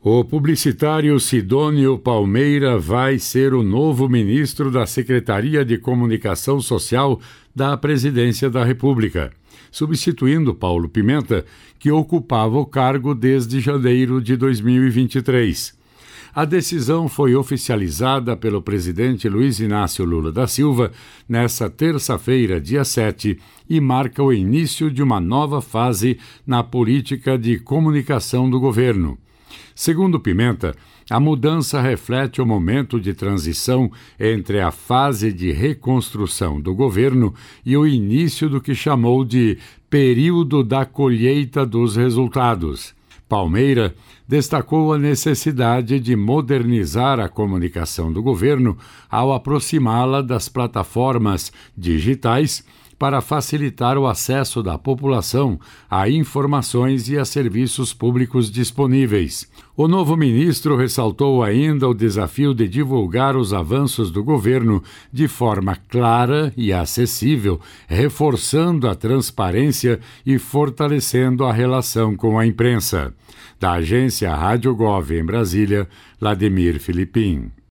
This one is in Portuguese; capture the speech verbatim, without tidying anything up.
O publicitário Sidônio Palmeira vai ser o novo ministro da Secretaria de Comunicação Social da Presidência da República, substituindo Paulo Pimenta, que ocupava o cargo desde janeiro de dois mil e vinte e três. A decisão foi oficializada pelo presidente Luiz Inácio Lula da Silva nesta terça-feira, dia sete, e marca o início de uma nova fase na política de comunicação do governo. Segundo Pimenta, a mudança reflete o momento de transição entre a fase de reconstrução do governo e o início do que chamou de período da colheita dos resultados. Palmeira destacou a necessidade de modernizar a comunicação do governo ao aproximá-la das plataformas digitais para facilitar o acesso da população a informações e a serviços públicos disponíveis. O novo ministro ressaltou ainda o desafio de divulgar os avanços do governo de forma clara e acessível, reforçando a transparência e fortalecendo a relação com a imprensa. Da agência Rádio Gov em Brasília, Vladimir Filipim.